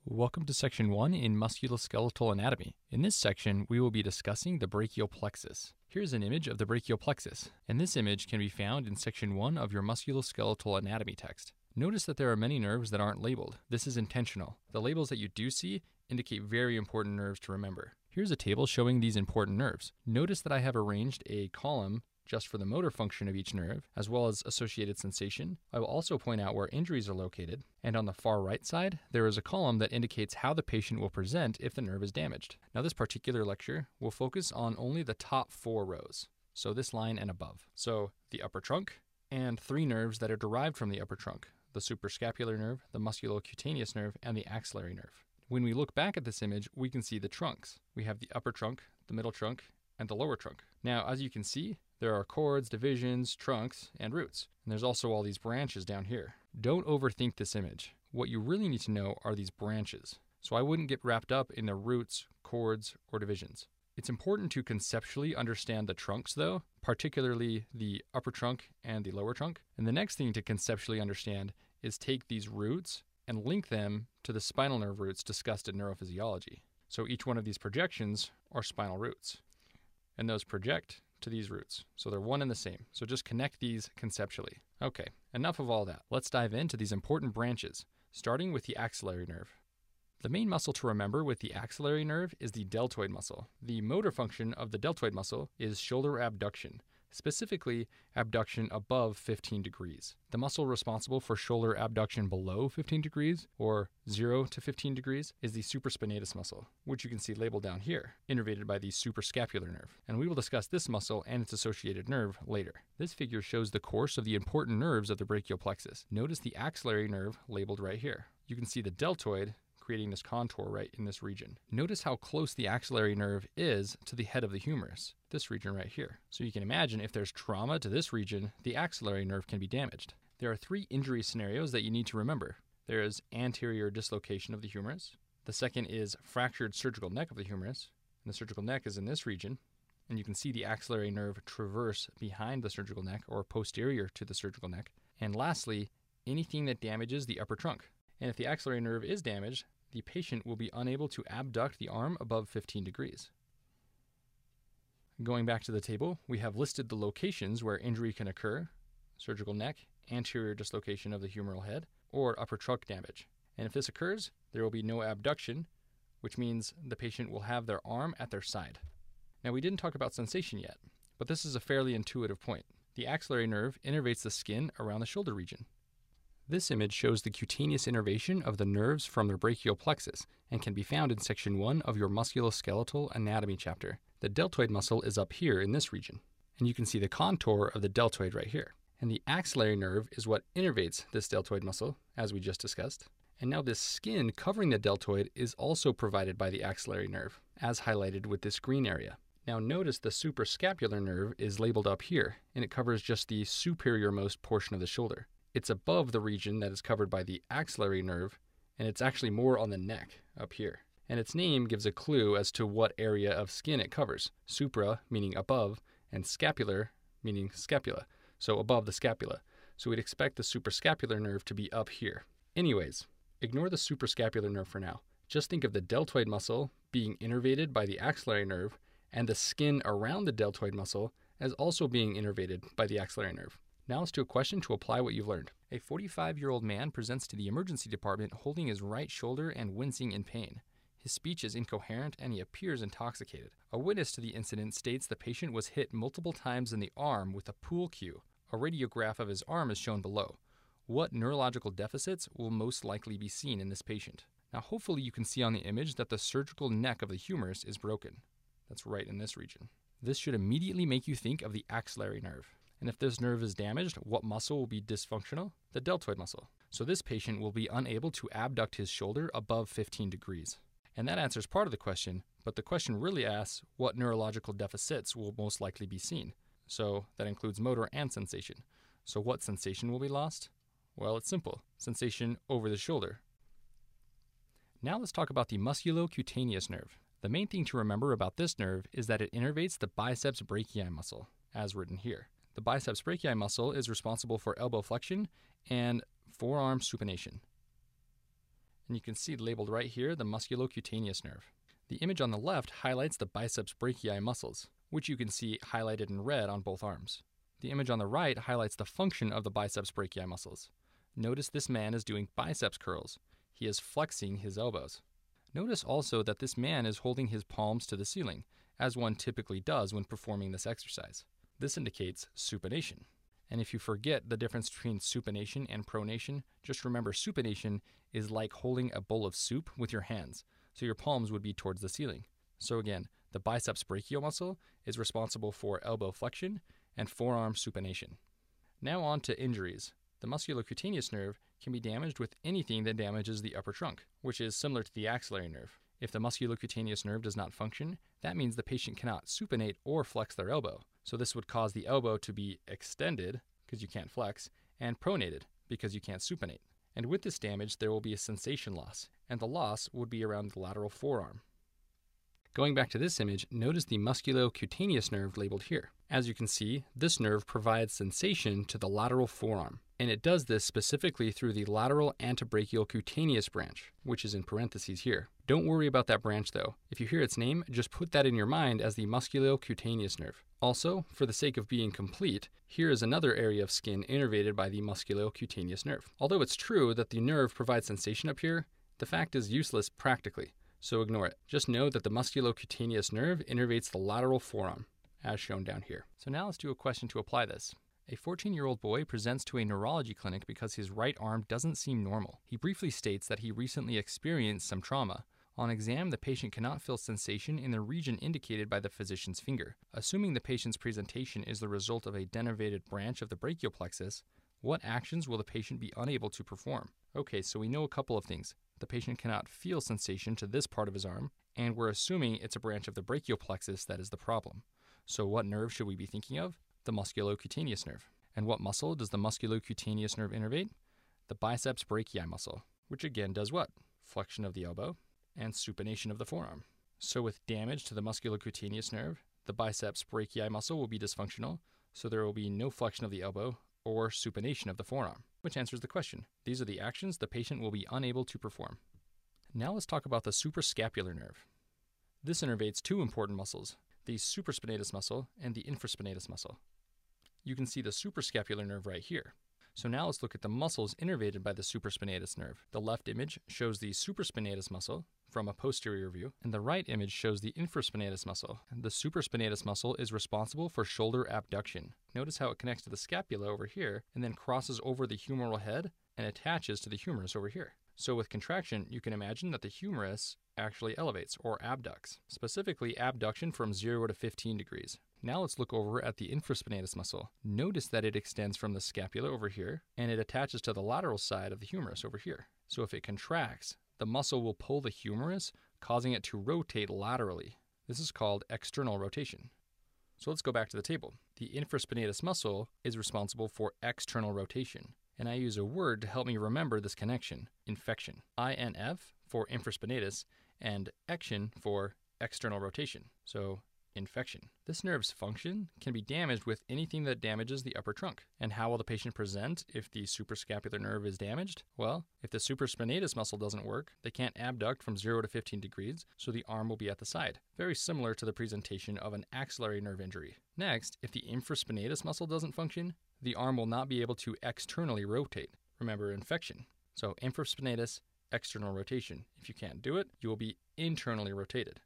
Welcome to Section 1 in Musculoskeletal Anatomy. In this section, we will be discussing the brachial plexus. Here's an image of the brachial plexus, and this image can be found in Section 1 of your Musculoskeletal Anatomy text. Notice that there are many nerves that aren't labeled. This is intentional. The labels that you do see indicate very important nerves to remember. Here's a table showing these important nerves. Notice that I have arranged a column just for the motor function of each nerve, as well as associated sensation. I will also point out where injuries are located, and on the far right side, there is a column that indicates how the patient will present if the nerve is damaged. Now, this particular lecture will focus on only the top 4 rows, so this line and above. So, the upper trunk, and 3 nerves that are derived from the upper trunk: the suprascapular nerve, the musculocutaneous nerve, and the axillary nerve. When we look back at this image, we can see the trunks. We have the upper trunk, the middle trunk, and the lower trunk. Now, as you can see, there are cords, divisions, trunks, and roots. And there's also all these branches down here. Don't overthink this image. What you really need to know are these branches. So I wouldn't get wrapped up in the roots, cords, or divisions. It's important to conceptually understand the trunks though, particularly the upper trunk and the lower trunk. And the next thing to conceptually understand is take these roots and link them to the spinal nerve roots discussed in neurophysiology. So each one of these projections are spinal roots, and those project to these roots. So they're one and the same. So just connect these conceptually. Okay, enough of all that. Let's dive into these important branches, starting with the axillary nerve. The main muscle to remember with the axillary nerve is the deltoid muscle. The motor function of the deltoid muscle is shoulder abduction, specifically abduction above 15 degrees. The muscle responsible for shoulder abduction below 15 degrees, or 0 to 15 degrees, is the supraspinatus muscle, which you can see labeled down here, innervated by the suprascapular nerve. And we will discuss this muscle and its associated nerve later. This figure shows the course of the important nerves of the brachial plexus. Notice the axillary nerve labeled right here. You can see the deltoid creating this contour right in this region. Notice how close the axillary nerve is to the head of the humerus, this region right here. So you can imagine if there's trauma to this region, the axillary nerve can be damaged. There are 3 injury scenarios that you need to remember. There is anterior dislocation of the humerus. The second is fractured surgical neck of the humerus, and the surgical neck is in this region. And you can see the axillary nerve traverse behind the surgical neck or posterior to the surgical neck. And lastly, anything that damages the upper trunk. And if the axillary nerve is damaged, the patient will be unable to abduct the arm above 15 degrees. Going back to the table, we have listed the locations where injury can occur: surgical neck, anterior dislocation of the humeral head, or upper trunk damage. And if this occurs, there will be no abduction, which means the patient will have their arm at their side. Now, we didn't talk about sensation yet, but this is a fairly intuitive point. The axillary nerve innervates the skin around the shoulder region. This image shows the cutaneous innervation of the nerves from the brachial plexus and can be found in Section 1 of your Musculoskeletal Anatomy chapter. The deltoid muscle is up here in this region, and you can see the contour of the deltoid right here. And the axillary nerve is what innervates this deltoid muscle, as we just discussed. And now this skin covering the deltoid is also provided by the axillary nerve, as highlighted with this green area. Now notice the suprascapular nerve is labeled up here, and it covers just the superiormost portion of the shoulder. It's above the region that is covered by the axillary nerve, and it's actually more on the neck up here. And its name gives a clue as to what area of skin it covers. Supra, meaning above, and scapular, meaning scapula, so above the scapula. So we'd expect the suprascapular nerve to be up here. Anyways, ignore the suprascapular nerve for now. Just think of the deltoid muscle being innervated by the axillary nerve, and the skin around the deltoid muscle as also being innervated by the axillary nerve. Now let's do a question to apply what you've learned. A 45-year-old man presents to the emergency department holding his right shoulder and wincing in pain. His speech is incoherent and he appears intoxicated. A witness to the incident states the patient was hit multiple times in the arm with a pool cue. A radiograph of his arm is shown below. What neurological deficits will most likely be seen in this patient? Now hopefully you can see on the image that the surgical neck of the humerus is broken. That's right in this region. This should immediately make you think of the axillary nerve. And if this nerve is damaged, what muscle will be dysfunctional? The deltoid muscle. So this patient will be unable to abduct his shoulder above 15 degrees. And that answers part of the question, but the question really asks what neurological deficits will most likely be seen. So that includes motor and sensation. So what sensation will be lost? Well, it's simple. Sensation over the shoulder. Now let's talk about the musculocutaneous nerve. The main thing to remember about this nerve is that it innervates the biceps brachii muscle, as written here. The biceps brachii muscle is responsible for elbow flexion and forearm supination. And you can see labeled right here the musculocutaneous nerve. The image on the left highlights the biceps brachii muscles, which you can see highlighted in red on both arms. The image on the right highlights the function of the biceps brachii muscles. Notice this man is doing biceps curls. He is flexing his elbows. Notice also that this man is holding his palms to the ceiling, as one typically does when performing this exercise. This indicates supination. And if you forget the difference between supination and pronation, just remember supination is like holding a bowl of soup with your hands, so your palms would be towards the ceiling. So again, the biceps brachial muscle is responsible for elbow flexion and forearm supination. Now on to injuries. The musculocutaneous nerve can be damaged with anything that damages the upper trunk, which is similar to the axillary nerve. If the musculocutaneous nerve does not function, that means the patient cannot supinate or flex their elbow. So this would cause the elbow to be extended, because you can't flex, and pronated, because you can't supinate. And with this damage, there will be a sensation loss, and the loss would be around the lateral forearm. Going back to this image, notice the musculocutaneous nerve labeled here. As you can see, this nerve provides sensation to the lateral forearm, and it does this specifically through the lateral antebrachial cutaneous branch, which is in parentheses here. Don't worry about that branch though. If you hear its name, just put that in your mind as the musculocutaneous nerve. Also, for the sake of being complete, here is another area of skin innervated by the musculocutaneous nerve. Although it's true that the nerve provides sensation up here, the fact is useless practically, so ignore it. Just know that the musculocutaneous nerve innervates the lateral forearm, as shown down here. So now let's do a question to apply this. A 14-year-old boy presents to a neurology clinic because his right arm doesn't seem normal. He briefly states that he recently experienced some trauma. On exam, the patient cannot feel sensation in the region indicated by the physician's finger. Assuming the patient's presentation is the result of a denervated branch of the brachial plexus, what actions will the patient be unable to perform? Okay, so we know a couple of things. The patient cannot feel sensation to this part of his arm, and we're assuming it's a branch of the brachial plexus that is the problem. So what nerve should we be thinking of? The musculocutaneous nerve. And what muscle does the musculocutaneous nerve innervate? The biceps brachii muscle, which again does what? Flexion of the elbow and supination of the forearm. So with damage to the musculocutaneous nerve, the biceps brachii muscle will be dysfunctional, so there will be no flexion of the elbow or supination of the forearm, which answers the question. These are the actions the patient will be unable to perform. Now let's talk about the suprascapular nerve. This innervates two important muscles, the supraspinatus muscle and the infraspinatus muscle. You can see the suprascapular nerve right here. So now let's look at the muscles innervated by the supraspinatus nerve. The left image shows the supraspinatus muscle from a posterior view, and the right image shows the infraspinatus muscle. The supraspinatus muscle is responsible for shoulder abduction. Notice how it connects to the scapula over here and then crosses over the humeral head and attaches to the humerus over here. So with contraction, you can imagine that the humerus actually elevates or abducts, specifically abduction from 0 to 15 degrees. Now let's look over at the infraspinatus muscle. Notice that it extends from the scapula over here, and it attaches to the lateral side of the humerus over here. So if it contracts, the muscle will pull the humerus, causing it to rotate laterally. This is called external rotation. So let's go back to the table. The infraspinatus muscle is responsible for external rotation, and I use a word to help me remember this connection: infection. INF for infraspinatus and ection for external rotation. So infection. This nerve's function can be damaged with anything that damages the upper trunk. And how will the patient present if the suprascapular nerve is damaged? Well, if the supraspinatus muscle doesn't work, they can't abduct from 0 to 15 degrees, so the arm will be at the side, very similar to the presentation of an axillary nerve injury. Next, if the infraspinatus muscle doesn't function, the arm will not be able to externally rotate. Remember, infection. So infraspinatus, external rotation. If you can't do it, you will be internally rotated.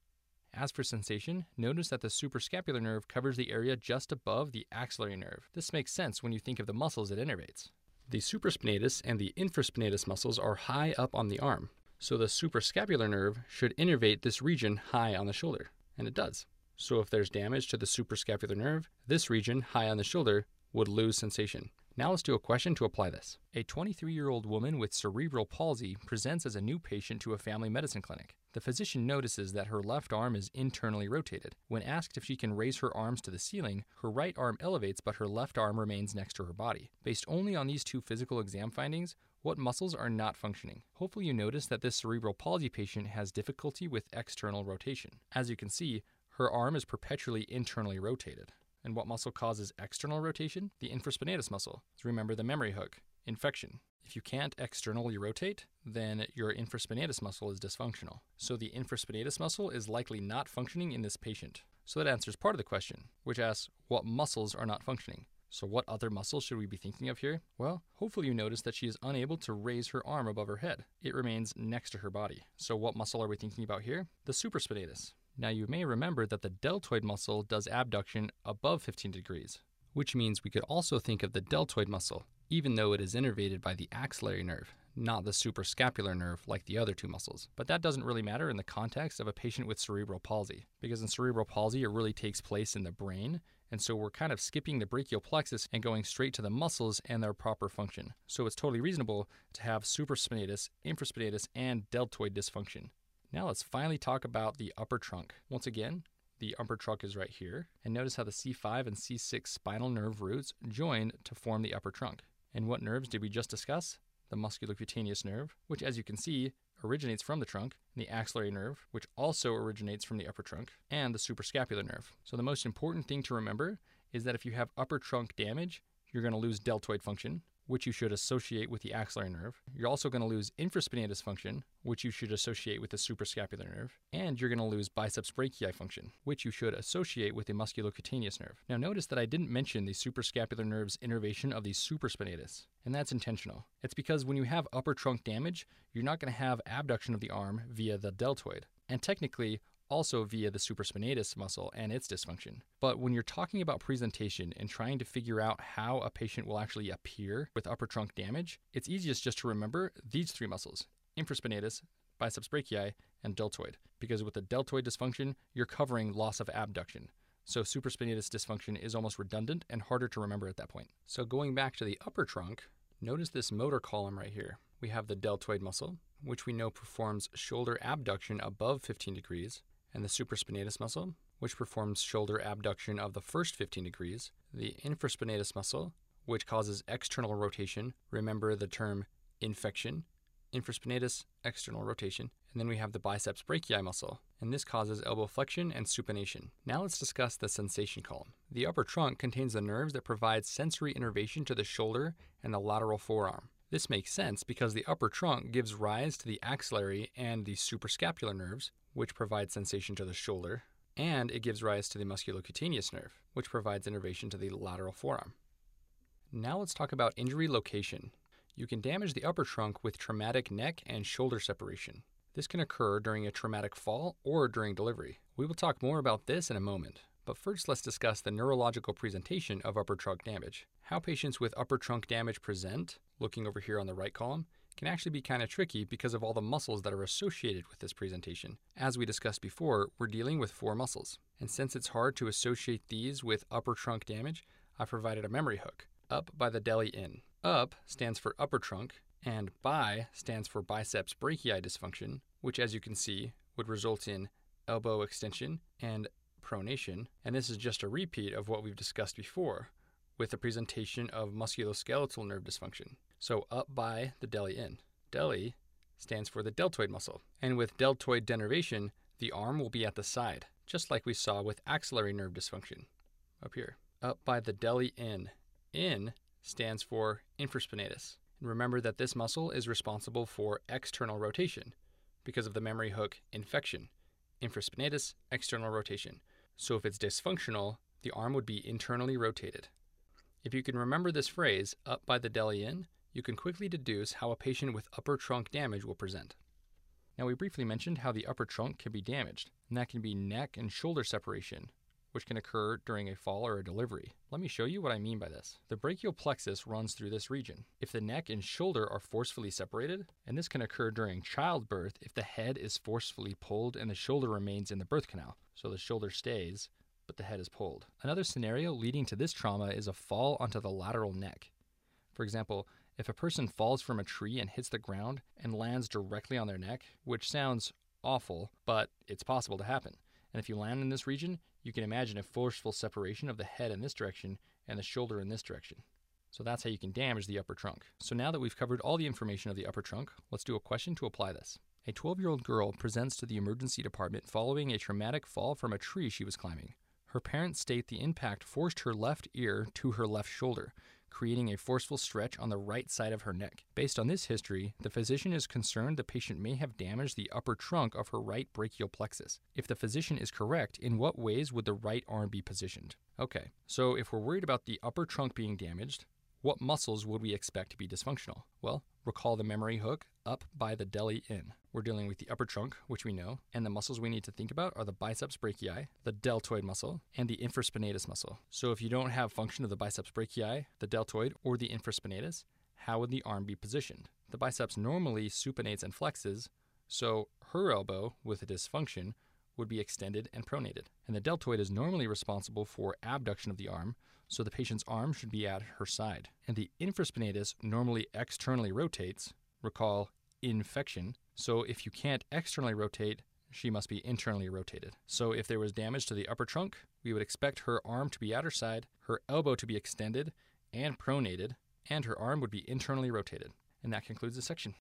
As for sensation, notice that the suprascapular nerve covers the area just above the axillary nerve. This makes sense when you think of the muscles it innervates. The supraspinatus and the infraspinatus muscles are high up on the arm, so the suprascapular nerve should innervate this region high on the shoulder, and it does. So if there's damage to the suprascapular nerve, this region high on the shoulder would lose sensation. Now let's do a question to apply this. A 23-year-old woman with cerebral palsy presents as a new patient to a family medicine clinic. The physician notices that her left arm is internally rotated. When asked if she can raise her arms to the ceiling, her right arm elevates but her left arm remains next to her body. Based only on these two physical exam findings, what muscles are not functioning? Hopefully you notice that this cerebral palsy patient has difficulty with external rotation. As you can see, her arm is perpetually internally rotated. And what muscle causes external rotation? The infraspinatus muscle. So remember the memory hook. infection. If you can't externally rotate, then your infraspinatus muscle is dysfunctional. So the infraspinatus muscle is likely not functioning in this patient. So that answers part of the question, which asks what muscles are not functioning. So what other muscles should we be thinking of here? Well, hopefully you notice that she is unable to raise her arm above her head. It remains next to her body. So what muscle are we thinking about here? The supraspinatus. Now you may remember that the deltoid muscle does abduction above 15 degrees, which means we could also think of the deltoid muscle, even though it is innervated by the axillary nerve, not the suprascapular nerve like the other two muscles. But that doesn't really matter in the context of a patient with cerebral palsy, because in cerebral palsy it really takes place in the brain, and so we're kind of skipping the brachial plexus and going straight to the muscles and their proper function. So it's totally reasonable to have supraspinatus, infraspinatus, and deltoid dysfunction. Now let's finally talk about the upper trunk. Once again, the upper trunk is right here, and notice how the C5 and C6 spinal nerve roots join to form the upper trunk. And what nerves did we just discuss? The musculocutaneous nerve, which as you can see, originates from the trunk, and the axillary nerve, which also originates from the upper trunk, and the suprascapular nerve. So the most important thing to remember is that if you have upper trunk damage, you're going to lose deltoid function, which you should associate with the axillary nerve. You're also going to lose infraspinatus function, which you should associate with the suprascapular nerve. And you're going to lose biceps brachii function, which you should associate with the musculocutaneous nerve. Now notice that I didn't mention the suprascapular nerve's innervation of the supraspinatus, and that's intentional. It's because when you have upper trunk damage, you're not going to have abduction of the arm via the deltoid. And technically, also via the supraspinatus muscle and its dysfunction. But when you're talking about presentation and trying to figure out how a patient will actually appear with upper trunk damage, it's easiest just to remember these three muscles: infraspinatus, biceps brachii, and deltoid. Because with the deltoid dysfunction, you're covering loss of abduction. So supraspinatus dysfunction is almost redundant and harder to remember at that point. So going back to the upper trunk, notice this motor column right here. We have the deltoid muscle, which we know performs shoulder abduction above 15 degrees, and the supraspinatus muscle, which performs shoulder abduction of the first 15 degrees, the infraspinatus muscle, which causes external rotation. Remember the term infection, infraspinatus, external rotation. And then we have the biceps brachii muscle, and this causes elbow flexion and supination. Now let's discuss the sensation column. The upper trunk contains the nerves that provide sensory innervation to the shoulder and the lateral forearm. This makes sense because the upper trunk gives rise to the axillary and the suprascapular nerves, which provide sensation to the shoulder, and it gives rise to the musculocutaneous nerve, which provides innervation to the lateral forearm. Now let's talk about injury location. You can damage the upper trunk with traumatic neck and shoulder separation. This can occur during a traumatic fall or during delivery. We will talk more about this in a moment, but first let's discuss the neurological presentation of upper trunk damage. How patients with upper trunk damage present, looking over here on the right column, can actually be kind of tricky because of all the muscles that are associated with this presentation. As we discussed before, we're dealing with 4 muscles, and since it's hard to associate these with upper trunk damage, I provided a memory hook. Up by the deli in. Up stands for upper trunk, and bi stands for biceps brachii dysfunction, which as you can see would result in elbow extension and pronation, and this is just a repeat of what we've discussed before with the presentation of musculoskeletal nerve dysfunction. So up by the deli in. Deli stands for the deltoid muscle, and with deltoid denervation, the arm will be at the side, just like we saw with axillary nerve dysfunction up here. Up by the deli in. In stands for infraspinatus. And remember that this muscle is responsible for external rotation because of the memory hook infection. Infraspinatus, external rotation. So if it's dysfunctional, the arm would be internally rotated. If you can remember this phrase, up by the deli in, you can quickly deduce how a patient with upper trunk damage will present. Now we briefly mentioned how the upper trunk can be damaged, and that can be neck and shoulder separation, which can occur during a fall or a delivery. Let me show you what I mean by this. The brachial plexus runs through this region. If the neck and shoulder are forcefully separated, and this can occur during childbirth if the head is forcefully pulled and the shoulder remains in the birth canal, so the shoulder stays, but the head is pulled. Another scenario leading to this trauma is a fall onto the lateral neck. For example, if a person falls from a tree and hits the ground and lands directly on their neck, which sounds awful, but it's possible to happen. And if you land in this region, you can imagine a forceful separation of the head in this direction and the shoulder in this direction. So that's how you can damage the upper trunk. So now that we've covered all the information of the upper trunk, let's do a question to apply this. A 12-year-old girl presents to the emergency department following a traumatic fall from a tree she was climbing. Her parents state the impact forced her left ear to her left shoulder, creating a forceful stretch on the right side of her neck. Based on this history, the physician is concerned the patient may have damaged the upper trunk of her right brachial plexus. If the physician is correct, in what ways would the right arm be positioned? Okay, so if we're worried about the upper trunk being damaged, what muscles would we expect to be dysfunctional? Well, recall the memory hook up by the deli in. We're dealing with the upper trunk, which we know, and the muscles we need to think about are the biceps brachii, the deltoid muscle, and the infraspinatus muscle. So if you don't have function of the biceps brachii, the deltoid, or the infraspinatus, how would the arm be positioned? The biceps normally supinates and flexes, so her elbow, with a dysfunction, would be extended and pronated. And the deltoid is normally responsible for abduction of the arm, so the patient's arm should be at her side. And the infraspinatus normally externally rotates, recall infection, so if you can't externally rotate, she must be internally rotated. So if there was damage to the upper trunk, we would expect her arm to be at her side, her elbow to be extended and pronated, and her arm would be internally rotated. And that concludes this section.